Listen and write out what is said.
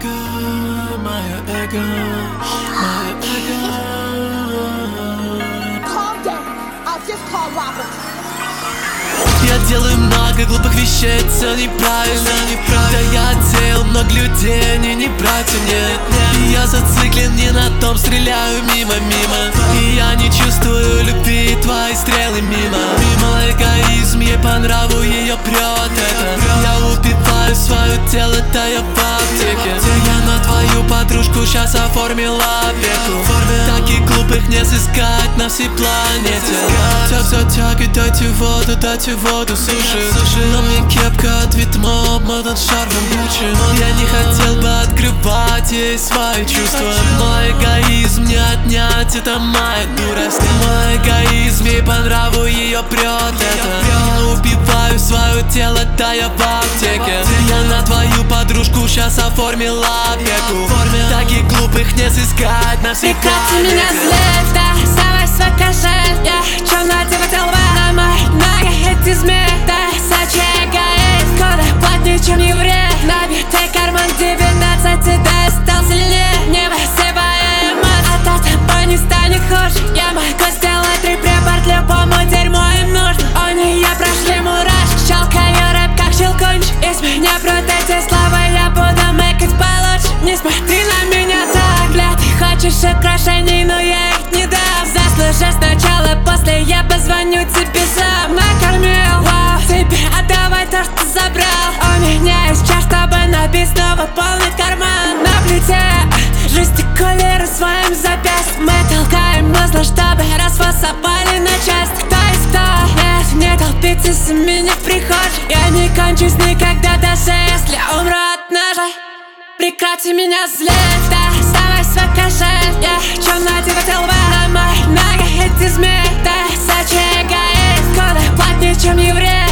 мое эго, мое эго. Я делаю много глупых вещей, это неправильно. Да я отсеял много людей, они не братья, нет. И я зациклен не на том, стреляю мимо. И я не чувствую любви, твои стрелы мимо. Эгоизм, ей по нраву, ее прет это. Я убиваю свое тело, да я в аптеке. Я на твою подружку сейчас оформила опеку. Таких глупых не сыскать на всей планете. Все тягивает, дайте воду, суши. На мне кепка от Витмо, обмотан шарфом Гуччи. Я не хотел бы открывать ей свои чувства. Мой эгоизм не отнять, это моя дурость. Мой эгоизм, ей по нраву, ее прет это. Я убиваю свое тело, да я в аптеке. Я на твою подружку сейчас оформила опеку. Таких глупых не сыскать на всей Прекрати меня злить, да, оставай свой кошель. Я хочу надевать лба на мои ноги, эти змеи. Да, сочи эгоист, куда плотнее, чем еврей. Набитый карман 19, да, я стал сильнее. Не высыпая эмоций, от тобой не станет хуже. Я могу сделать 3 препарат любому дерьму им нужно. У нее прошли мурашки, щелкаю рэп как щелкунчик. Из меня прут эти слова, я буду мэкать получше. Не смотри на меня так, бля, ты хочешь украшений, но я их не дам. Заслужи сначала, после я позвоню тебе сам. Накормил, вау, тебе отдавай то, что забрал. У меня есть час, чтобы набить снова полный карман. На плите жестикулирую своим запястьем. Мы толкаем музло, чтобы развоз опали на части. Кто есть кто? Нет, не толпитесь за меня в прихожей. Я не кончусь никогда, даже если умру от ножа. Прекрати меня злить, да, оставай свой кошель. Я хочу надевать лба на мои ноги, эти змеи. Да, сочи эгоист, куда плотнее, чем еврей.